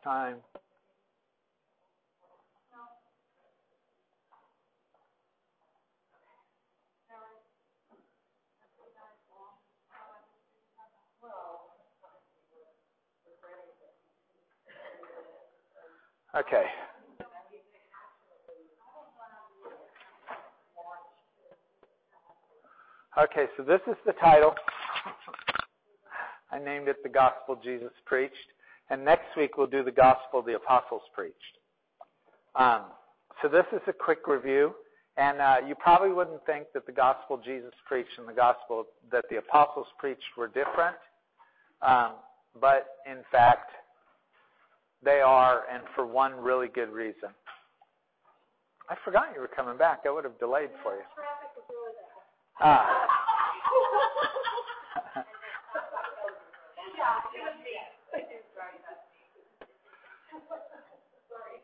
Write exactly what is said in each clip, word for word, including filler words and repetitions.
time. Okay. Okay, so this is the title. I named it The Gospel Jesus Preached. And next week we'll do the Gospel the Apostles Preached. Um, so this is a quick review. And uh, you probably wouldn't think that the Gospel Jesus preached and the Gospel that the Apostles preached were different. Um, but in fact, they are, and for one really good reason. I forgot you were coming back. I would have delayed for you. Traffic was really bad. Ah. Yeah, it was me. Sorry, sorry.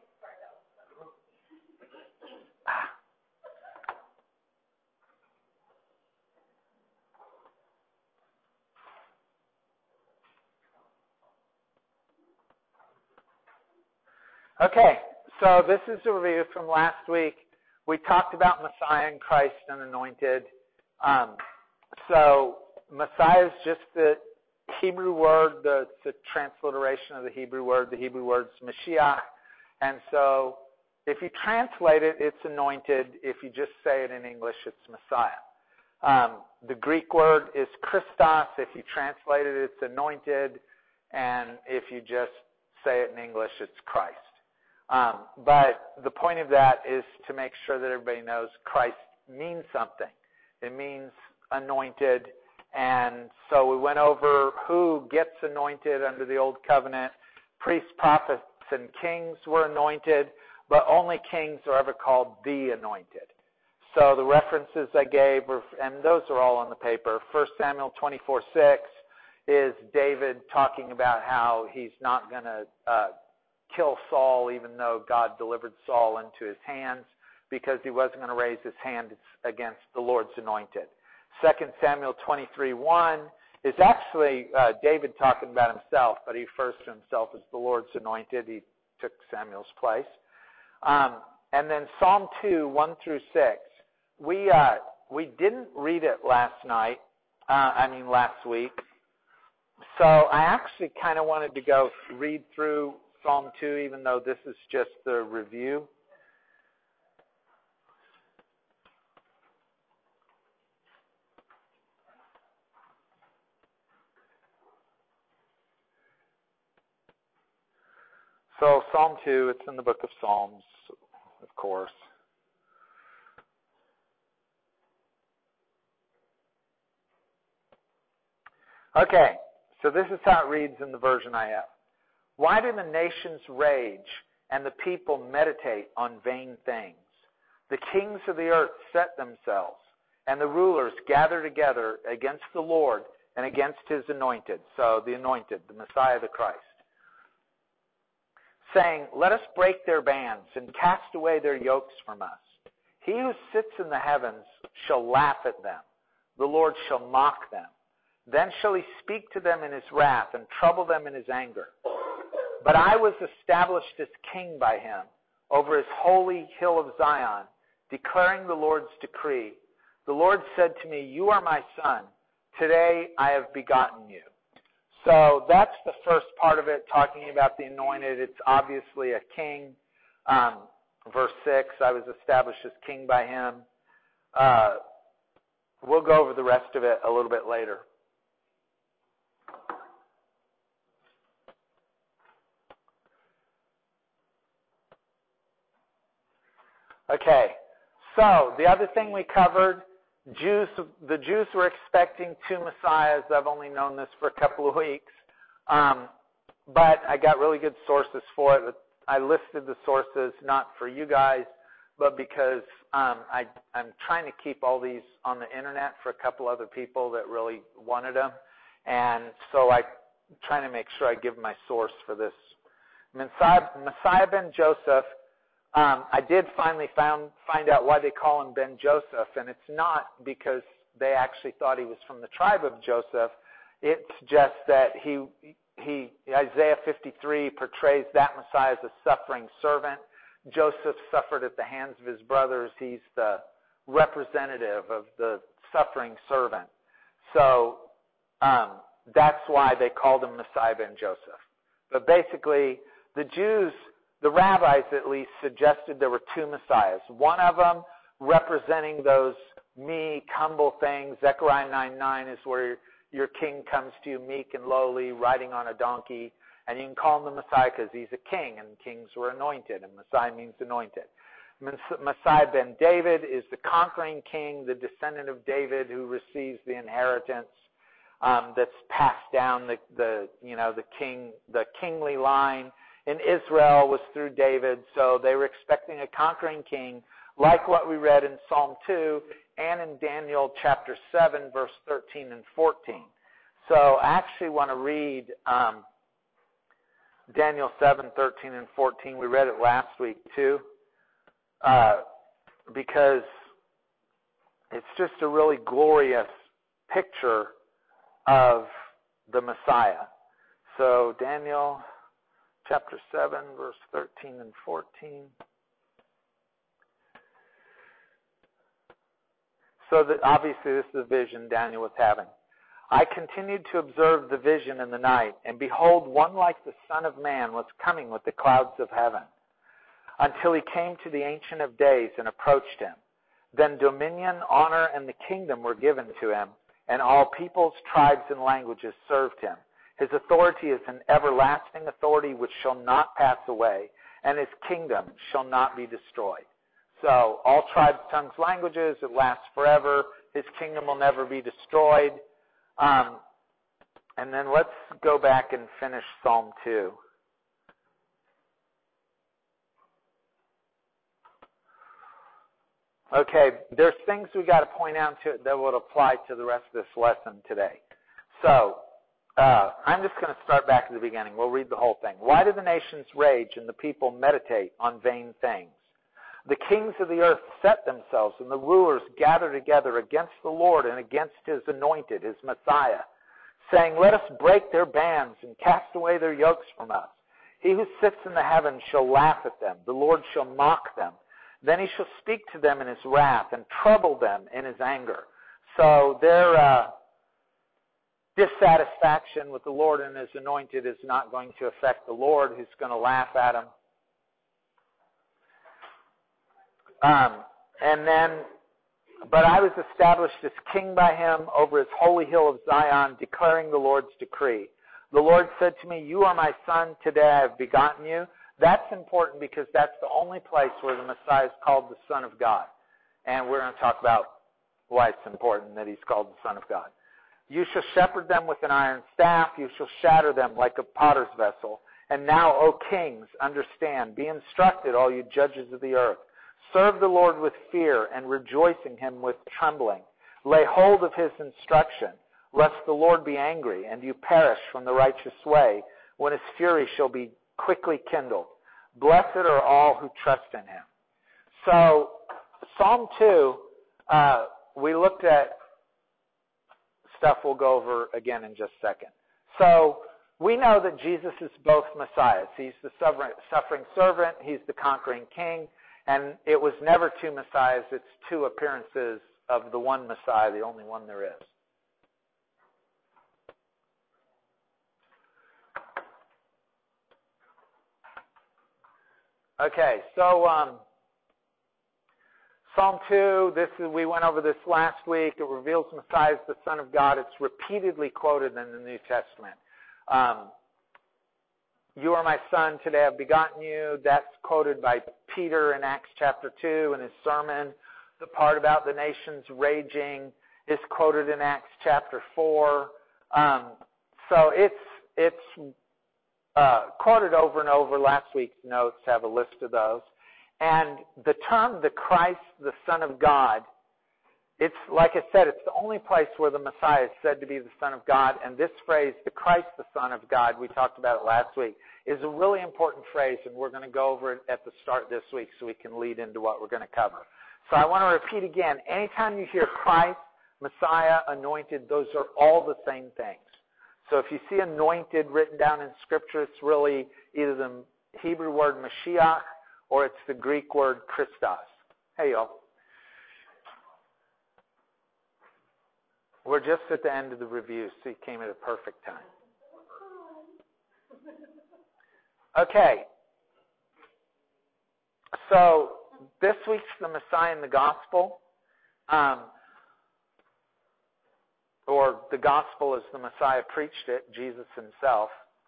Okay, so this is a review from last week. We talked about Messiah and Christ and Anointed. Um, so Messiah is just the Hebrew word, the, it's a transliteration of the Hebrew word. The Hebrew word's Mashiach. And so if you translate it, it's anointed. If you just say it in English, it's Messiah. Um, the Greek word is Christos. If you translate it, it's anointed. And if you just say it in English, it's Christ. Um, but the point of that is to make sure that everybody knows Christ means something. It means anointed. And so we went over who gets anointed under the Old Covenant. Priests, prophets, and kings were anointed, but only kings are ever called the anointed. So the references I gave, were, and those are all on the paper. First Samuel twenty-four six is David talking about how he's not going to uh, kill Saul, even though God delivered Saul into his hands, because he wasn't going to raise his hand against the Lord's anointed. Second Samuel twenty-three one is actually uh, David talking about himself, but he refers to himself as the Lord's anointed. He took Samuel's place. Um, and then Psalm two, one through six. We uh, we didn't read it last night, uh, I mean last week. So I actually kind of wanted to go read through Psalm two, even though this is just the review. So Psalm two, it's in the book of Psalms, of course. Okay, so this is how it reads in the version I have. Why do the nations rage and the people meditate on vain things? The kings of the earth set themselves, and the rulers gather together against the Lord and against his anointed. So the anointed, the Messiah, the Christ. Saying, let us break their bands and cast away their yokes from us. He who sits in the heavens shall laugh at them. The Lord shall mock them. Then shall he speak to them in his wrath and trouble them in his anger. But I was established as king by him over his holy hill of Zion, declaring the Lord's decree. The Lord said to me, you are my son. Today I have begotten you. So that's the first part of it, talking about the anointed. It's obviously a king. Um, verse six, I was established as king by him. Uh, we'll go over the rest of it a little bit later. Okay, so the other thing we covered, Jews, the Jews were expecting two Messiahs. I've only known this for a couple of weeks, um, but I got really good sources for it. I listed the sources not for you guys, but because um, I, I'm trying to keep all these on the internet for a couple other people that really wanted them, and so I'm trying to make sure I give my source for this. Messiah, Messiah ben Joseph. Um, I did finally found, find out why they call him Ben Joseph, and it's not because they actually thought he was from the tribe of Joseph. It's just that he he Isaiah fifty-three portrays that Messiah as a suffering servant. Joseph suffered at the hands of his brothers. He's the representative of the suffering servant. So um, that's why they called him Messiah ben Joseph. But basically, the Jews, the rabbis at least, suggested there were two Messiahs. One of them representing those meek, humble things. Zechariah nine nine is where your king comes to you meek and lowly, riding on a donkey. And you can call him the Messiah because he's a king, and kings were anointed, and Messiah means anointed. Messiah ben David is the conquering king, the descendant of David who receives the inheritance um, that's passed down the, the you know the king the kingly line in Israel was through David, so they were expecting a conquering king, like what we read in Psalm two and in Daniel chapter seven, verse thirteen and fourteen. So I actually want to read um, Daniel seven, thirteen and fourteen. We read it last week too, uh, because it's just a really glorious picture of the Messiah. So Daniel chapter seven, verse thirteen and fourteen. So that obviously this is the vision Daniel was having. I continued to observe the vision in the night, and behold, one like the Son of Man was coming with the clouds of heaven, until he came to the Ancient of Days and approached him. Then dominion, honor, and the kingdom were given to him, and all peoples, tribes, and languages served him. His authority is an everlasting authority which shall not pass away, and his kingdom shall not be destroyed. So all tribes, tongues, languages, it lasts forever. His kingdom will never be destroyed. Um, and then let's go back and finish Psalm two. Okay, there's things we got to point out to that will apply to the rest of this lesson today. So uh, I'm just going to start back at the beginning. We'll read the whole thing. Why do the nations rage and the people meditate on vain things? The kings of the earth set themselves, and the rulers gather together against the Lord and against his anointed, his Messiah, saying, let us break their bands and cast away their yokes from us. He who sits in the heavens shall laugh at them. The Lord shall mock them. Then he shall speak to them in his wrath and trouble them in his anger. So their uh, dissatisfaction with the Lord and his anointed is not going to affect the Lord, who's going to laugh at them. Um, and then, but I was established as king by him over his holy hill of Zion, declaring the Lord's decree. The Lord said to me, you are my son, today I have begotten you. That's important because that's the only place where the Messiah is called the Son of God. And we're going to talk about why it's important that he's called the Son of God. You shall shepherd them with an iron staff. You shall shatter them like a potter's vessel. And now, O kings, understand. Be instructed, all you judges of the earth. Serve the Lord with fear and rejoice in him with trembling. Lay hold of his instruction, lest the Lord be angry and you perish from the righteous way, when his fury shall be quickly kindled. Blessed are all who trust in him. So, Psalm two, uh, we looked at stuff we'll go over again in just a second. So, we know that Jesus is both Messiahs. He's the suffering servant, he's the conquering king, and it was never two Messiahs, it's two appearances of the one Messiah, the only one there is. Okay, so um, Psalm two, this is, we went over this last week. It reveals Messiah as the Son of God. It's repeatedly quoted in the New Testament. Um, you are my son, today I've begotten you. That's quoted by Peter in Acts chapter two in his sermon. The part about the nations raging is quoted in Acts chapter four. Um, so it's it's uh, quoted over and over. Last week's notes have a list of those. And the term, the Christ, the Son of God, it's, like I said, it's the only place where the Messiah is said to be the Son of God. And this phrase, the Christ, the Son of God, we talked about it last week, is a really important phrase, and we're going to go over it at the start this week so we can lead into what we're going to cover. So I want to repeat again, anytime you hear Christ, Messiah, anointed, those are all the same things. So if you see anointed written down in Scripture, it's really either the Hebrew word Mashiach or it's the Greek word Christos. Hey, y'all. We're just at the end of the review, so you came at a perfect time. Okay. So this week's the Messiah in the Gospel. Um, or the Gospel as the Messiah preached it, Jesus himself.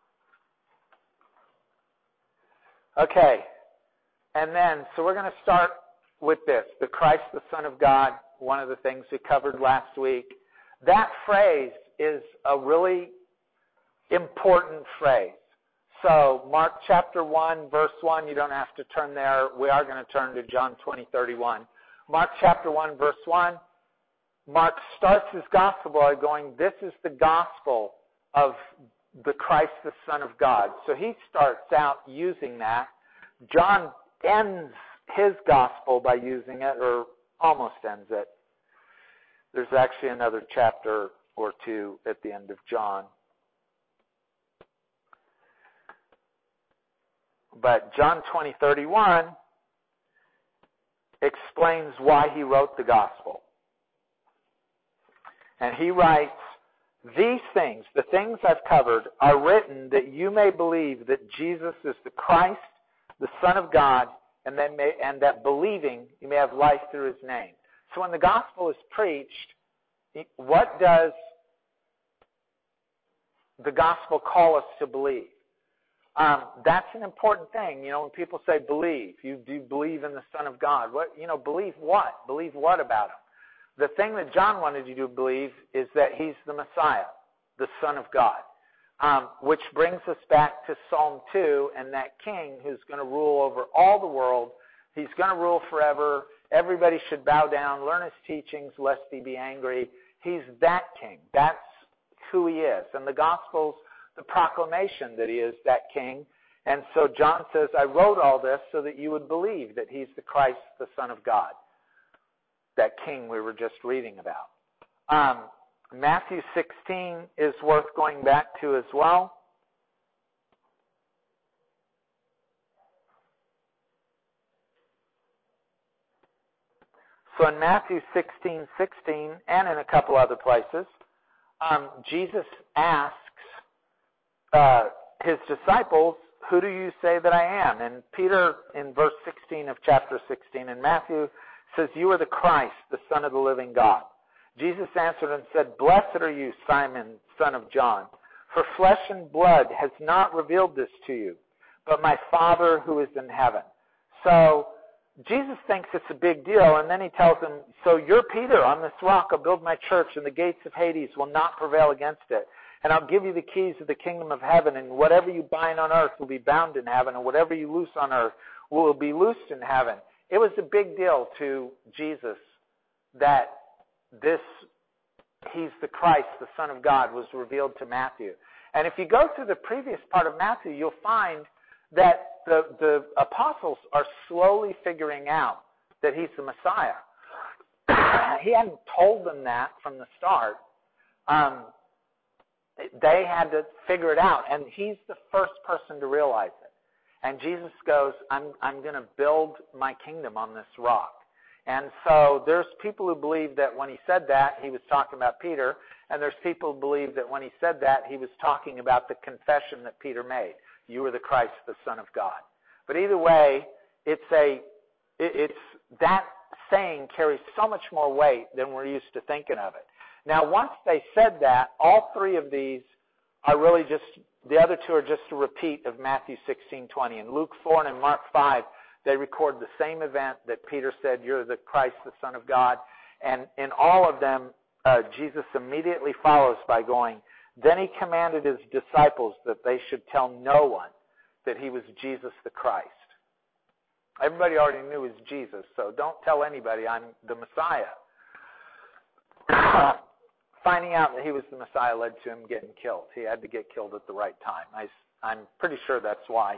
Okay. And then, so we're going to start with this, the Christ, the Son of God, one of the things we covered last week. That phrase is a really important phrase. So, Mark chapter one, verse one, you don't have to turn there. We are going to turn to John twenty, thirty-one. Mark chapter one, verse one, Mark starts his gospel by going, this is the gospel of the Christ, the Son of God. So he starts out using that. John ends his gospel by using it, or almost ends it. There's actually another chapter or two at the end of John. But John twenty, thirty-one explains why he wrote the gospel. And he writes, these things, the things I've covered, are written that you may believe that Jesus is the Christ, the Son of God, and that, may, and that believing you may have life through his name. So when the gospel is preached, what does the gospel call us to believe? Um, that's an important thing. You know, when people say believe, you do believe in the Son of God. What, you know, believe what? Believe what about him? The thing that John wanted you to believe is that he's the Messiah, the Son of God, um, which brings us back to Psalm two and that king who's going to rule over all the world. He's going to rule forever. Everybody should bow down, learn his teachings, lest he be angry. He's that king. That's who he is. And the Gospel's the proclamation that he is that king. And so John says, I wrote all this so that you would believe that he's the Christ, the Son of God, that king we were just reading about. Um, Matthew sixteen is worth going back to as well. So in Matthew sixteen, sixteen, and in a couple other places, um, Jesus asks uh, his disciples, who do you say that I am? And Peter, in verse sixteen of chapter sixteen in Matthew, says, you are the Christ, the Son of the living God. Jesus answered and said, blessed are you, Simon, son of John, for flesh and blood has not revealed this to you, but my Father who is in heaven. So Jesus thinks it's a big deal, and then he tells him, so you're Peter, on this rock I'll build my church, and the gates of Hades will not prevail against it. And I'll give you the keys of the kingdom of heaven, and whatever you bind on earth will be bound in heaven, and whatever you loose on earth will be loosed in heaven. It was a big deal to Jesus that this, he's the Christ, the Son of God, was revealed to Matthew. And if you go through the previous part of Matthew, you'll find that the, the apostles are slowly figuring out that he's the Messiah. He hadn't told them that from the start. Um, they had to figure it out, and he's the first person to realize it. And Jesus goes, I'm, I'm going to build my kingdom on this rock. And so there's people who believe that when he said that, he was talking about Peter, and there's people who believe that when he said that, he was talking about the confession that Peter made. You are the Christ, the Son of God. But either way, it's a, it's, that saying carries so much more weight than we're used to thinking of it. Now, once they said that, all three of these are really just, the other two are just a repeat of Matthew sixteen, twenty. In Luke four and in Mark five, they record the same event that Peter said, you're the Christ, the Son of God. And in all of them, uh, Jesus immediately follows by going, then he commanded his disciples that they should tell no one that he was Jesus the Christ. Everybody already knew it was Jesus, so don't tell anybody I'm the Messiah. Finding out that he was the Messiah led to him getting killed. He had to get killed at the right time. I, I'm pretty sure that's why.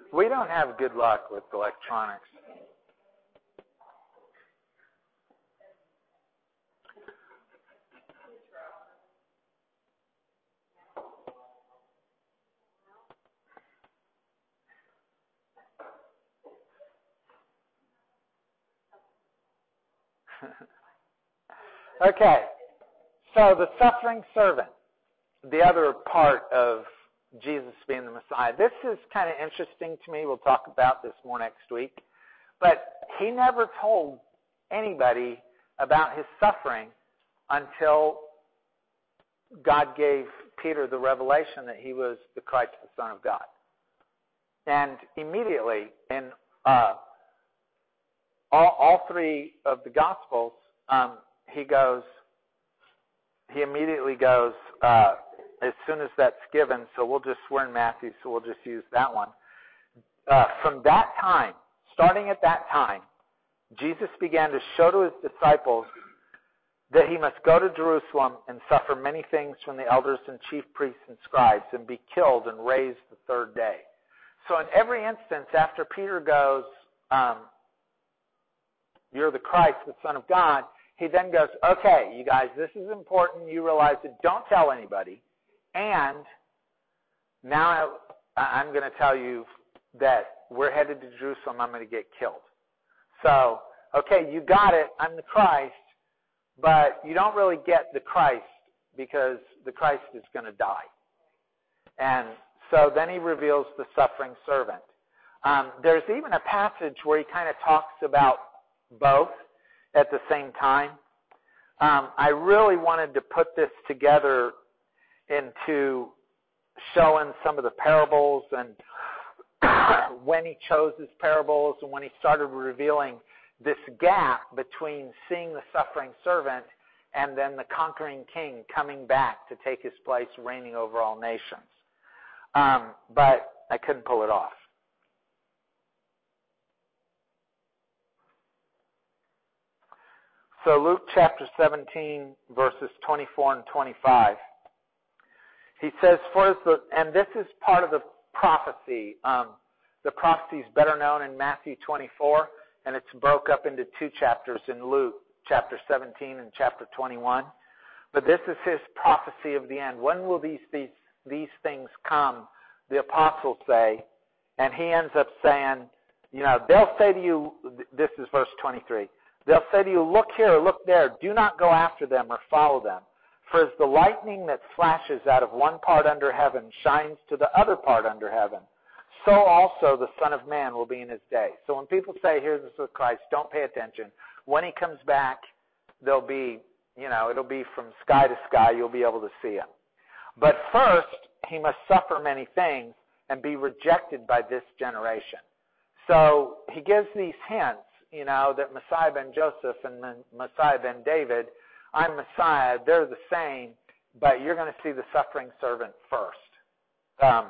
We don't have good luck with electronics. Okay, so the suffering servant, the other part of Jesus being the Messiah. This is kind of interesting to me. We'll talk about this more next week. But he never told anybody about his suffering until God gave Peter the revelation that he was the Christ, the Son of God. And immediately in uh, all, all three of the Gospels, um, he goes, he immediately goes, uh, as soon as that's given, so we'll just, we're in Matthew, so we'll just use that one. Uh, from that time, starting at that time, Jesus began to show to his disciples that he must go to Jerusalem and suffer many things from the elders and chief priests and scribes and be killed and raised the third day. So in every instance, after Peter goes, um, you're the Christ, the Son of God, he then goes, okay, you guys, this is important. You realize it. Don't tell anybody. And now I'm going to tell you that we're headed to Jerusalem. I'm going to get killed. So, okay, you got it. I'm the Christ. But you don't really get the Christ because the Christ is going to die. And so then he reveals the suffering servant. Um, there's even a passage where he kind of talks about both at the same time. Um, I really wanted to put this together into showing some of the parables and when he chose his parables and when he started revealing this gap between seeing the suffering servant and then the conquering king coming back to take his place, reigning over all nations. Um, but I couldn't pull it off. So Luke chapter seventeen, verses twenty-four and twenty-five. He says, "For the," and this is part of the prophecy. Um, the prophecy is better known in Matthew twenty-four, and it's broke up into two chapters in Luke, chapter seventeen and chapter twenty-one. But this is his prophecy of the end. When will these these these things come? The apostles say, and he ends up saying, you know, they'll say to you, this is verse twenty-three, they'll say to you, look here, look there, do not go after them or follow them. For as the lightning that flashes out of one part under heaven shines to the other part under heaven, so also the Son of Man will be in his day. So when people say, here's the Christ, don't pay attention. When he comes back, there'll be, you know, it'll be from sky to sky, you'll be able to see him. But first, he must suffer many things and be rejected by this generation. So he gives these hints, you know, that Messiah ben Joseph and Messiah ben David, I'm Messiah, they're the same, but you're going to see the suffering servant first. Um,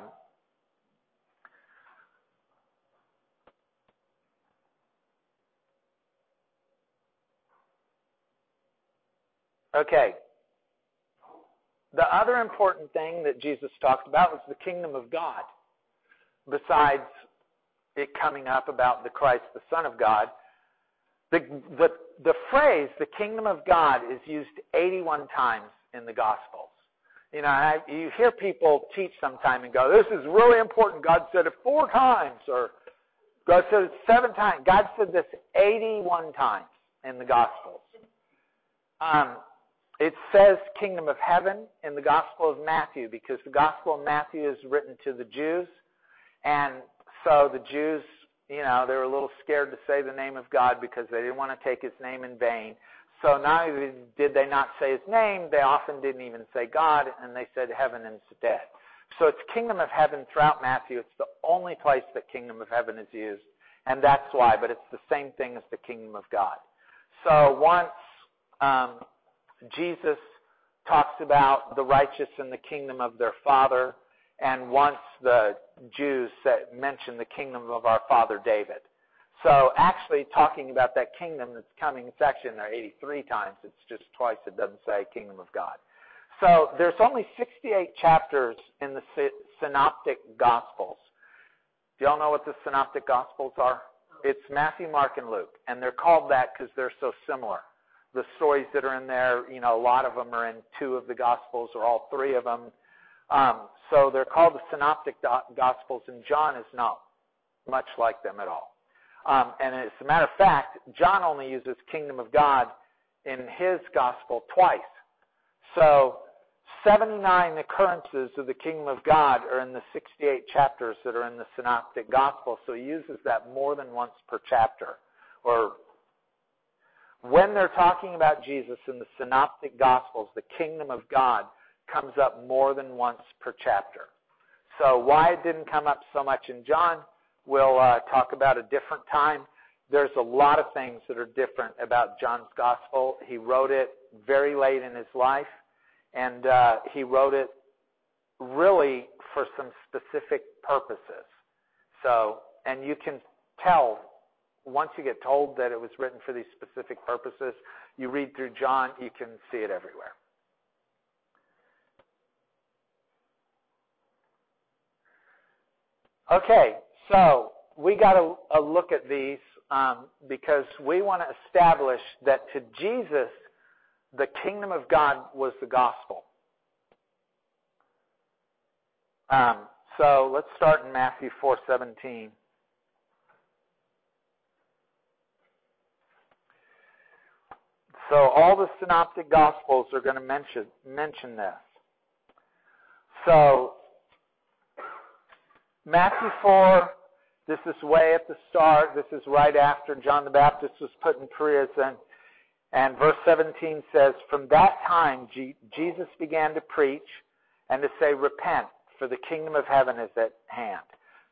okay. The other important thing that Jesus talked about was the kingdom of God. Besides it coming up about the Christ, the Son of God, the, the, the phrase, the kingdom of God, is used eighty-one times in the Gospels. You know, I, you hear people teach sometime and go, this is really important. God said it four times, or God said it seven times. God said this eighty-one times in the Gospels. Um, it says kingdom of heaven in the Gospel of Matthew because the Gospel of Matthew is written to the Jews, and so the Jews, you know, they were a little scared to say the name of God because they didn't want to take his name in vain. So not only did they not say his name, they often didn't even say God, and they said heaven instead. So it's kingdom of heaven throughout Matthew. It's the only place that kingdom of heaven is used, and that's why, but it's the same thing as the kingdom of God. So once um, Jesus talks about the righteous in the kingdom of their Father, and once the Jews mention the kingdom of our father David. So actually talking about that kingdom that's coming, it's actually in there eighty-three times. It's just twice it doesn't say kingdom of God. So there's only sixty-eight chapters in the synoptic Gospels. Do y'all know what the Synoptic Gospels are? It's Matthew, Mark, and Luke. And they're called that because they're so similar. The stories that are in there, you know, a lot of them are in two of the Gospels or all three of them. Um, so they're called the Synoptic Gospels, and John is not much like them at all. Um, and as a matter of fact, John only uses kingdom of God in his Gospel twice. So seventy-nine occurrences of the kingdom of God are in the sixty-eight chapters that are in the Synoptic Gospel. So he uses that more than once per chapter. Or when they're talking about Jesus in the Synoptic Gospels, the kingdom of God comes up more than once per chapter. So why it didn't come up so much in John, we'll uh, talk about a different time. There's a lot of things that are different about John's Gospel. He wrote it very late in his life, and uh, he wrote it really for some specific purposes. So, and you can tell once you get told that it was written for these specific purposes, you read through John, you can see it everywhere. Okay, so we got to a look at these um, because we want to establish that to Jesus, the kingdom of God was the gospel. Um, so let's start in Matthew four seventeen. So all the synoptic gospels are going to mention mention this. So Matthew four, this is way at the start. This is right after John the Baptist was put in prison. And verse seventeen says, "From that time G- Jesus began to preach and to say, 'Repent, for the kingdom of heaven is at hand.'"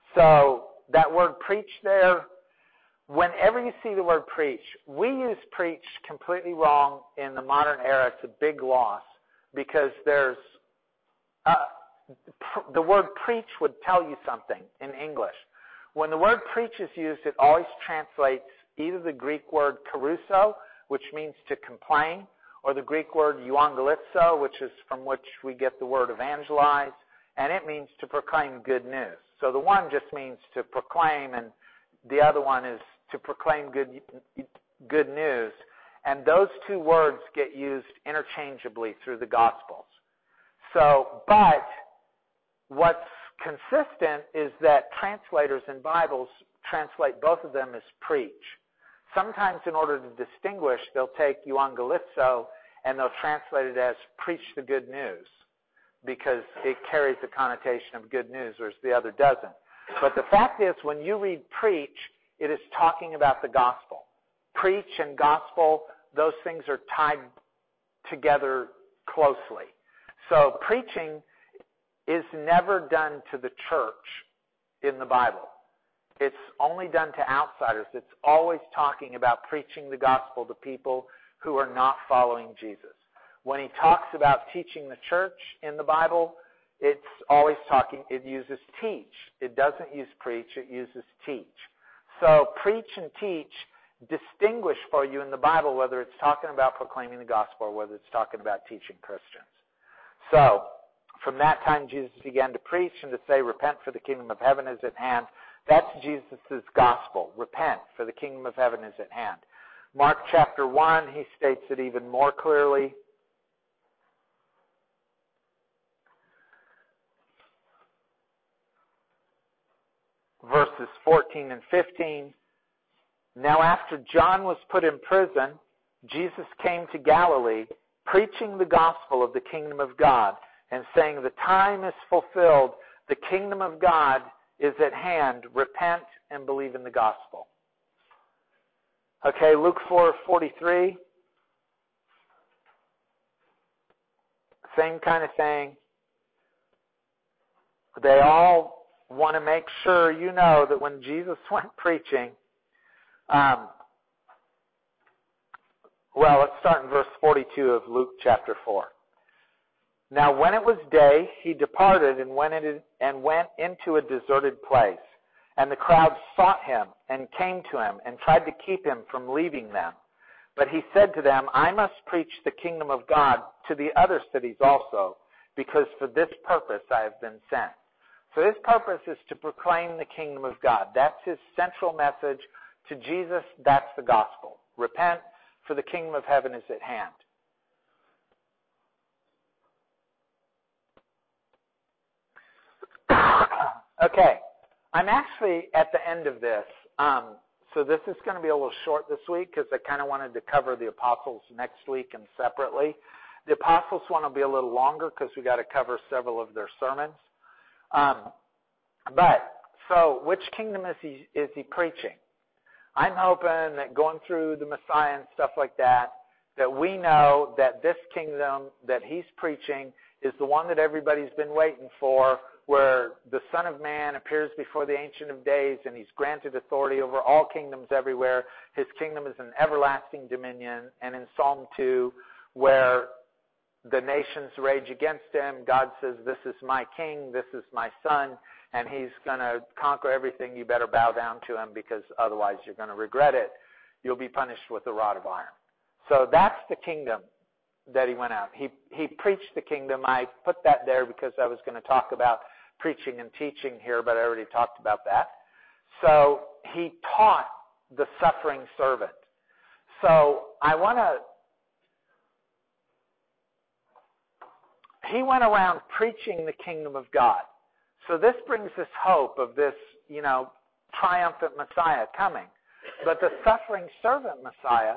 So that word preach there, whenever you see the word preach, we use preach completely wrong in the modern era. It's a big loss because there's uh, pr- the word preach would tell you something in English. When the word preach is used, it always translates either the Greek word caruso, which means to complain, or the Greek word euangelizo, which is from which we get the word evangelize, and it means to proclaim good news. So the one just means to proclaim, and the other one is to proclaim good good news. And those two words get used interchangeably through the Gospels. So, but what's consistent is that translators in Bibles translate both of them as preach. Sometimes in order to distinguish, they'll take euangelizo and they'll translate it as preach the good news because it carries the connotation of good news, whereas the other doesn't. But the fact is, when you read preach, it is talking about the gospel. Preach and gospel, those things are tied together closely. So preaching is never done to the church in the Bible. It's only done to outsiders. It's always talking about preaching the gospel to people who are not following Jesus. When he talks about teaching the church in the Bible, it's always talking, it uses teach. It doesn't use preach, it uses teach. So preach and teach distinguish for you in the Bible whether it's talking about proclaiming the gospel or whether it's talking about teaching Christians. So, from that time Jesus began to preach and to say, "Repent, for the kingdom of heaven is at hand." That's Jesus' gospel. Repent, for the kingdom of heaven is at hand. Mark chapter one, he states it even more clearly. Verses fourteen and fifteen. "Now after John was put in prison, Jesus came to Galilee, preaching the gospel of the kingdom of God, and saying, 'The time is fulfilled, the kingdom of God is at hand. Repent and believe in the gospel.'" Okay, Luke four forty-three. Same kind of thing. They all want to make sure you know that when Jesus went preaching, um, well, let's start in verse forty-two of Luke chapter four. "Now when it was day, he departed and went, in, and went into a deserted place. And the crowd sought him and came to him and tried to keep him from leaving them. But he said to them, 'I must preach the kingdom of God to the other cities also, because for this purpose I have been sent.'" So his purpose is to proclaim the kingdom of God. That's his central message to Jesus. That's the gospel. Repent, for the kingdom of heaven is at hand. Okay, I'm actually at the end of this. Um, so this is going to be a little short this week because I kind of wanted to cover the apostles next week and separately. The apostles one will be a little longer because we got to cover several of their sermons. Um, but, so, which kingdom is he, is he preaching? I'm hoping that going through the Messiah and stuff like that, that we know that this kingdom that he's preaching is the one that everybody's been waiting for, where the Son of Man appears before the Ancient of Days and he's granted authority over all kingdoms everywhere. His kingdom is an everlasting dominion. And in Psalm two, where the nations rage against him, God says, this is my king, this is my son, and he's going to conquer everything. You better bow down to him because otherwise you're going to regret it. You'll be punished with a rod of iron. So that's the kingdom that he went out. He, he preached the kingdom. I put that there because I was going to talk about preaching and teaching here, but I already talked about that. So he taught the suffering servant. So I want to He went around preaching the kingdom of God. So this brings us hope of this, you know, triumphant Messiah coming. But the suffering servant Messiah,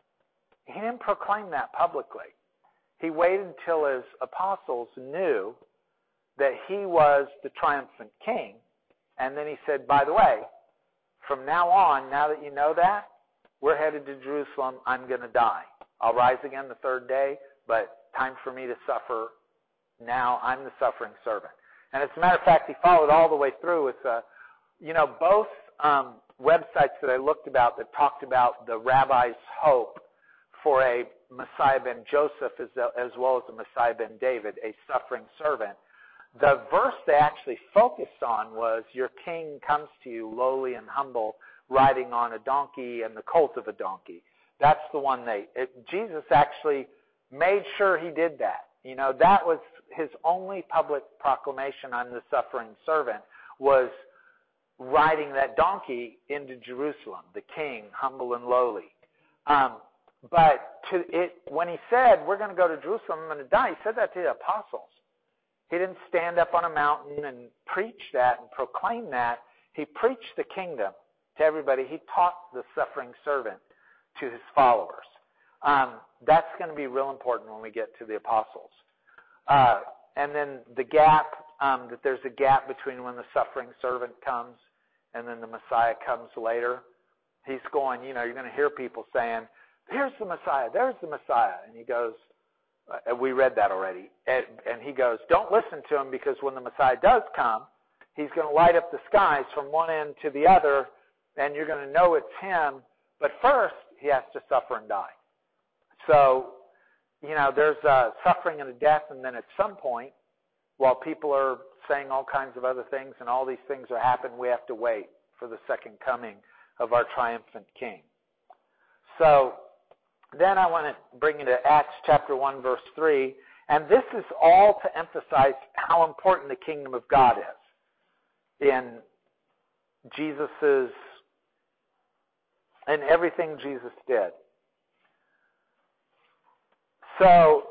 he didn't proclaim that publicly. He waited till his apostles knew that he was the triumphant king. And then he said, by the way, from now on, now that you know that, we're headed to Jerusalem. I'm going to die. I'll rise again the third day, but time for me to suffer. Now I'm the suffering servant. And as a matter of fact, he followed all the way through with, uh, you know, both um, websites that I looked about that talked about the rabbi's hope for a Messiah ben Joseph as, as well as a Messiah ben David, a suffering servant. The verse they actually focused on was, your king comes to you lowly and humble, riding on a donkey and the colt of a donkey. That's the one they, it, Jesus actually made sure he did that. You know, that was his only public proclamation on the suffering servant, was riding that donkey into Jerusalem, the king, humble and lowly. Um, but to it, when he said, we're going to go to Jerusalem, I'm going to die, he said that to the apostles. He didn't stand up on a mountain and preach that and proclaim that. He preached the kingdom to everybody. He taught the suffering servant to his followers. Um, that's going to be real important when we get to the apostles. Uh, and then the gap, um, that there's a gap between when the suffering servant comes and then the Messiah comes later. He's going, you know, you're going to hear people saying, here's the Messiah, there's the Messiah. And he goes, uh, we read that already. And, and he goes, don't listen to him, because when the Messiah does come, he's going to light up the skies from one end to the other, and you're going to know it's him. But first, he has to suffer and die. So, you know, there's a suffering and a death, and then at some point, while people are saying all kinds of other things and all these things are happening, we have to wait for the second coming of our triumphant King. So then I want to bring you to Acts chapter one, verse three, and this is all to emphasize how important the kingdom of God is in Jesus's, in everything Jesus did. So,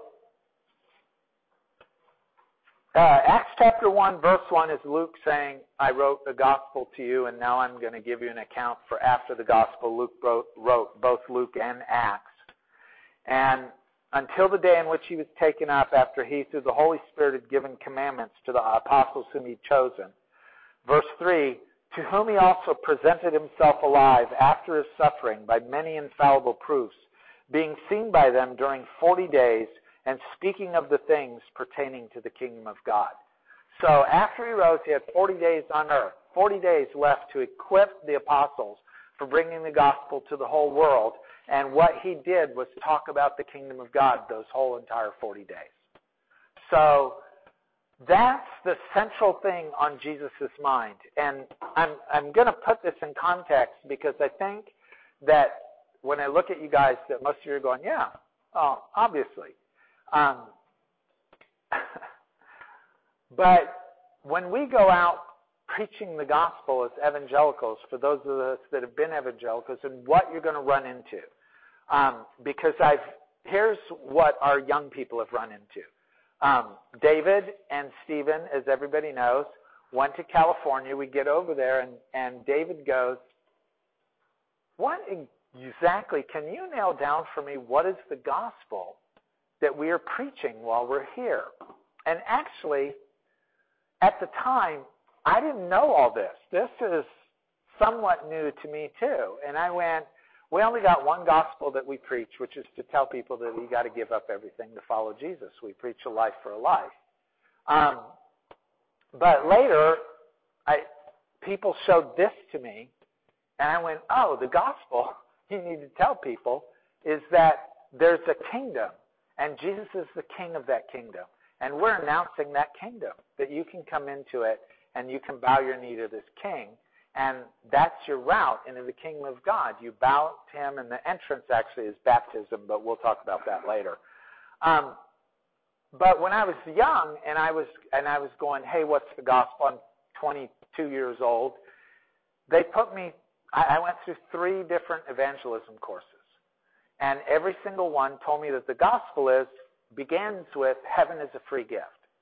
uh, Acts chapter one, verse one is Luke saying, I wrote the gospel to you, and now I'm going to give you an account for after the gospel. Luke wrote, wrote both Luke and Acts. And until the day in which he was taken up, after he, through the Holy Spirit, had given commandments to the apostles whom he'd chosen. Verse three, to whom he also presented himself alive after his suffering by many infallible proofs, being seen by them during forty days, and speaking of the things pertaining to the kingdom of God. So after he rose, he had forty days on earth, forty days left to equip the apostles for bringing the gospel to the whole world. And what he did was talk about the kingdom of God those whole entire forty days. So that's the central thing on Jesus' mind. And I'm, I'm going to put this in context because I think that when I look at you guys, that most of you are going, yeah, oh, obviously. Um, but when we go out preaching the gospel as evangelicals, for those of us that have been evangelicals, and what you're going to run into, um, because I've here's what our young people have run into. Um, David and Stephen, as everybody knows, went to California. We get over there, and, and David goes, what exactly, can you nail down for me what is the gospel that we are preaching while we're here? And actually, at the time, I didn't know all this. This is somewhat new to me, too. And I went, we only got one gospel that we preach, which is to tell people that you got to give up everything to follow Jesus. We preach a life for a life. Um, but later, I, people showed this to me, and I went, oh, the gospel you need to tell people is that there's a kingdom, and Jesus is the king of that kingdom. And we're announcing that kingdom, that you can come into it and you can bow your knee to this king. And that's your route into the kingdom of God. You bow to him, and the entrance actually is baptism, but we'll talk about that later. Um, but when I was young and I was and I was going, hey, what's the gospel? I'm twenty-two years old. They put me, I, I went through three different evangelism courses. And every single one told me that the gospel is, begins with heaven is a free gift.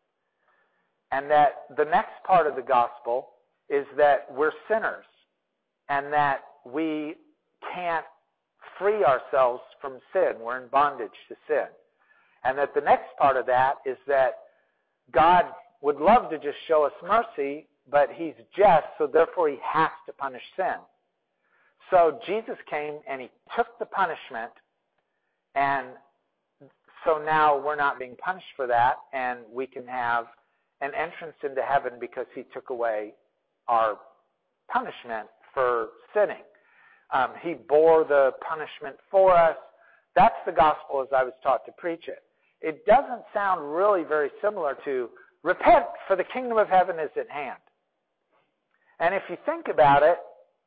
And that the next part of the gospel is that we're sinners and that we can't free ourselves from sin. We're in bondage to sin. And that the next part of that is that God would love to just show us mercy, but he's just, so therefore he has to punish sin. So Jesus came and he took the punishment, and so now we're not being punished for that, and we can have an entrance into heaven because he took away our punishment for sinning. Um, he bore the punishment for us. That's the gospel as I was taught to preach it. It doesn't sound really very similar to repent, for the kingdom of heaven is at hand. And if you think about it,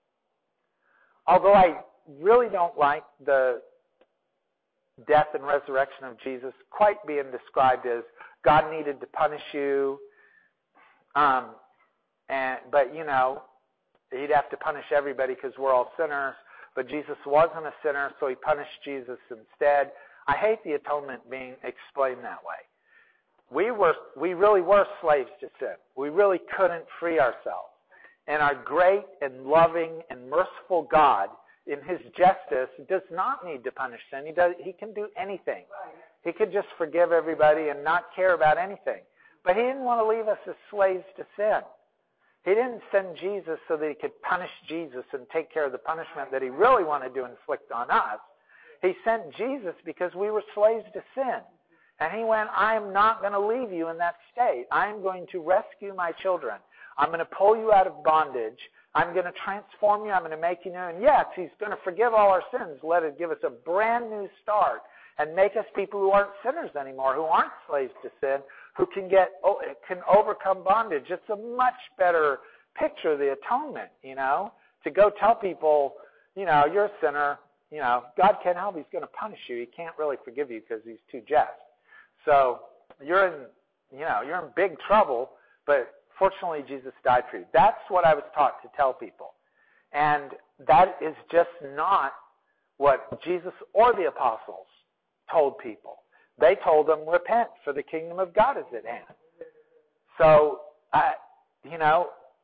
although I really don't like the death and resurrection of Jesus quite being described as God needed to punish you, um, and but you know, he'd have to punish everybody because we're all sinners. But Jesus wasn't a sinner, so he punished Jesus instead. I hate the atonement being explained that way. We were, we really were slaves to sin. We really couldn't free ourselves. And our great and loving and merciful God, in his justice, does not need to punish sin. He does. He can do anything. He could just forgive everybody and not care about anything. But he didn't want to leave us as slaves to sin. He didn't send Jesus so that he could punish Jesus and take care of the punishment that he really wanted to inflict on us. He sent Jesus because we were slaves to sin. And he went, I am not going to leave you in that state. I am going to rescue my children. I'm going to pull you out of bondage. I'm going to transform you. I'm going to make you new. And yes, he's going to forgive all our sins. Let it give us a brand new start and make us people who aren't sinners anymore, who aren't slaves to sin, who can get can overcome bondage. It's a much better picture of the atonement, you know, to go tell people, you know, you're a sinner. You know, God can't help. He's going to punish you. He can't really forgive you because he's too just. So you're in, you know, you're in big trouble, but fortunately Jesus died for you. That's what I was taught to tell people. And that is just not what Jesus or the apostles told people. They told them, repent, for the kingdom of God is at hand. So, uh, you know,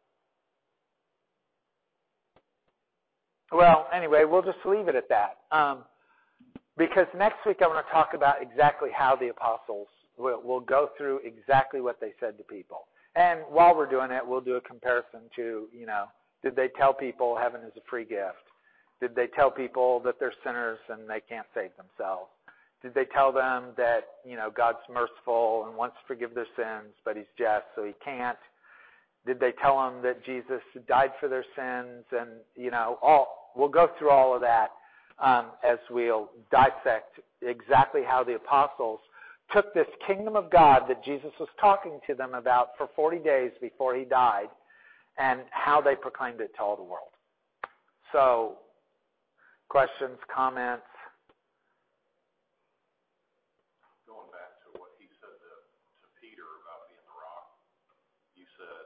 well, anyway, we'll just leave it at that. Um, because next week I want to talk about exactly how the apostles will we'll go through exactly what they said to people. And while we're doing it, we'll do a comparison to, you know, did they tell people heaven is a free gift? Did they tell people that they're sinners and they can't save themselves? Did they tell them that, you know, God's merciful and wants to forgive their sins, but he's just, so he can't? Did they tell them that Jesus died for their sins? And, you know, all we'll go through all of that um, as we'll dissect exactly how the apostles took this kingdom of God that Jesus was talking to them about for forty days before he died, and how they proclaimed it to all the world. So, questions, comments? Going back to what he said to, to Peter about being the rock, you said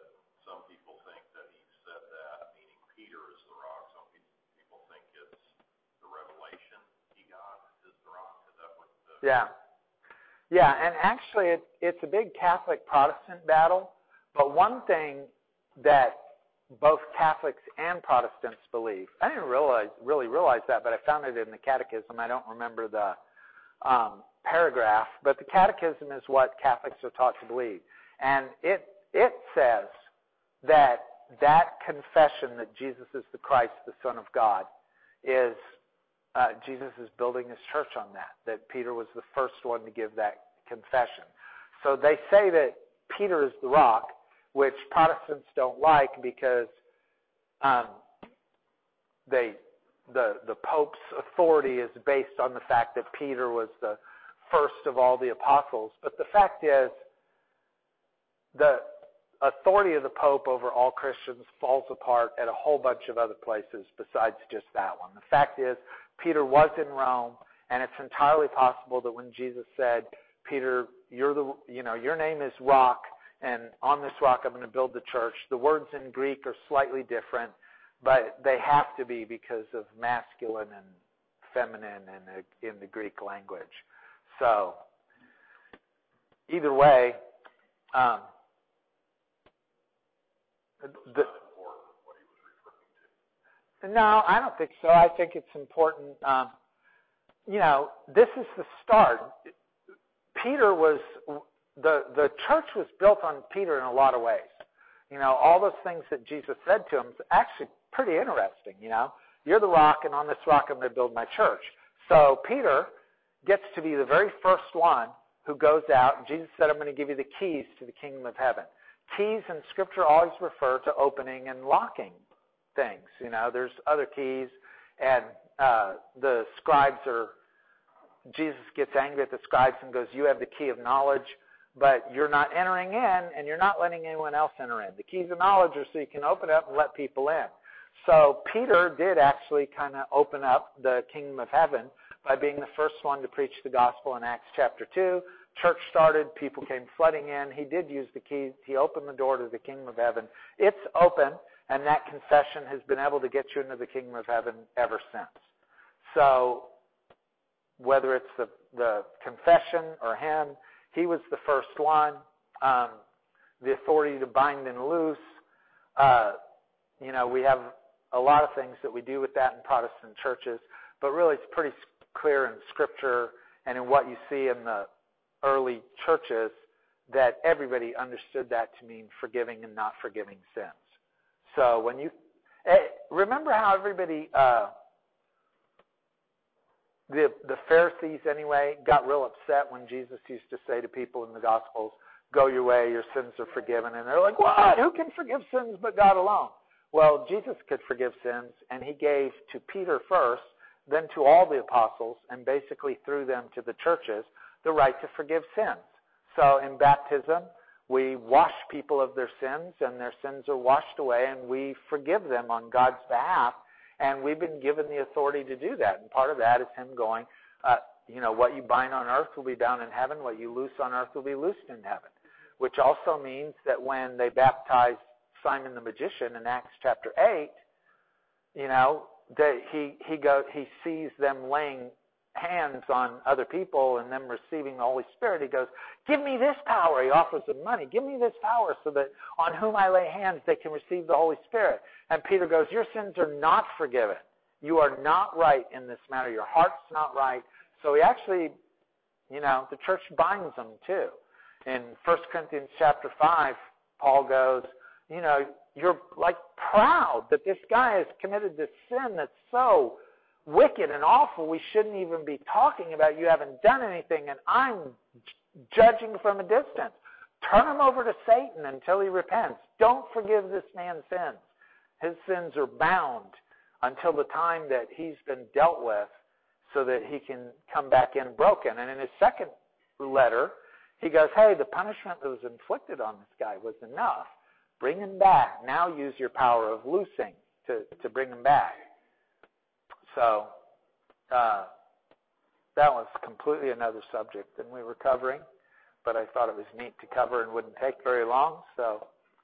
Yeah. Yeah, and actually it, it's a big Catholic-Protestant battle, but one thing that both Catholics and Protestants believe, I didn't realize really realize that, but I found it in the Catechism. I don't remember the um, paragraph, but the Catechism is what Catholics are taught to believe. And it it says that that confession that Jesus is the Christ, the Son of God, is uh, Jesus is building his church on that, that Peter was the first one to give that confession. So they say that Peter is the rock, which Protestants don't like because um, they the the Pope's authority is based on the fact that Peter was the first of all the apostles. But the fact is, the authority of the Pope over all Christians falls apart at a whole bunch of other places besides just that one. The fact is, Peter was in Rome, and it's entirely possible that when Jesus said, Peter, you're the, you know, your name is Rock, and on this rock I'm going to build the church. The words in Greek are slightly different, but they have to be because of masculine and feminine in the, in the Greek language. So, either way, um, the, no, I don't think so. I think it's important. Um, you know, this is the start. Peter was, the, the church was built on Peter in a lot of ways. You know, all those things that Jesus said to him is actually pretty interesting, you know. You're the rock, and on this rock I'm going to build my church. So Peter gets to be the very first one who goes out, and Jesus said, I'm going to give you the keys to the kingdom of heaven. Keys in Scripture always refer to opening and locking things. You know, there's other keys, and uh, the scribes are, Jesus gets angry at the scribes and goes, you have the key of knowledge, but you're not entering in, and you're not letting anyone else enter in. The keys of knowledge are so you can open up and let people in. So Peter did actually kind of open up the kingdom of heaven by being the first one to preach the gospel in Acts chapter two. Church started, people came flooding in. He did use the keys. He opened the door to the kingdom of heaven. It's open, and that confession has been able to get you into the kingdom of heaven ever since. So whether it's the, the confession or him, he was the first one. Um, the authority to bind and loose. Uh, you know, we have a lot of things that we do with that in Protestant churches, but really it's pretty clear in Scripture and in what you see in the early churches that everybody understood that to mean forgiving and not forgiving sins. So when you remember how everybody, uh, the the Pharisees anyway, got real upset when Jesus used to say to people in the Gospels, "Go your way, your sins are forgiven," and they're like, "What? Who can forgive sins but God alone?" Well, Jesus could forgive sins, and he gave to Peter first, then to all the apostles, and basically through them to the churches, the right to forgive sins. So in baptism, we wash people of their sins, and their sins are washed away, and we forgive them on God's behalf, and we've been given the authority to do that. And part of that is him going, uh, you know, what you bind on earth will be bound in heaven, what you loose on earth will be loosed in heaven, which also means that when they baptized Simon the magician in Acts chapter eight, you know, that he he go he sees them laying hands on other people and them receiving the Holy Spirit. He goes, "Give me this power." He offers them money. "Give me this power so that on whom I lay hands they can receive the Holy Spirit." And Peter goes, "Your sins are not forgiven. You are not right in this matter. Your heart's not right." So he actually, you know, the church binds them too. In First Corinthians chapter five, Paul goes, you know, you're like proud that this guy has committed this sin that's so wicked and awful, we shouldn't even be talking about. You haven't done anything, and I'm judging from a distance. Turn him over to Satan until he repents. Don't forgive this man's sins. His sins are bound until the time that he's been dealt with so that he can come back in broken. And in his second letter, he goes, hey, the punishment that was inflicted on this guy was enough. Bring him back. Now use your power of loosing to, to bring him back. So uh, that was completely another subject than we were covering, but I thought it was neat to cover and wouldn't take very long. So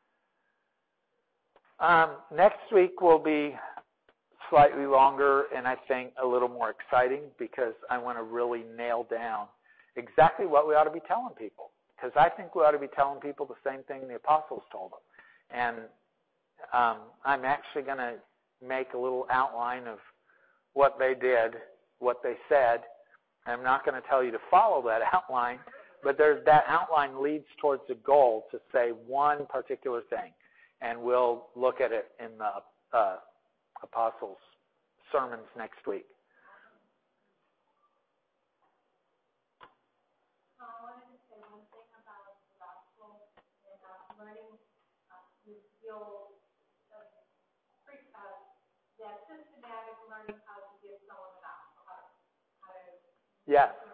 um, next week will be slightly longer and I think a little more exciting because I want to really nail down exactly what we ought to be telling people. Because I think we ought to be telling people the same thing the apostles told them. And um, I'm actually going to make a little outline of what they did, what they said. I'm not going to tell you to follow that outline, but there's, that outline leads towards a goal to say one particular thing. And we'll look at it in the uh, apostles' sermons next week. Uh, I wanted to say one thing about the gospel and uh, learning uh, the skill of pre- uh, that systematic learning how to give someone the gospel, how to, how to Yes.